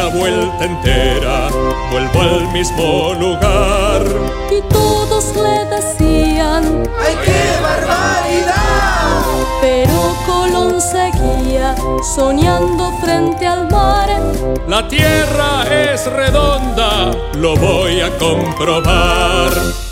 la vuelta entera, vuelvo al mismo lugar. Y todos le decían: ¡ay, qué barbaridad! Pero Colón seguía soñando frente al mar. La tierra es redonda, lo voy a comprobar.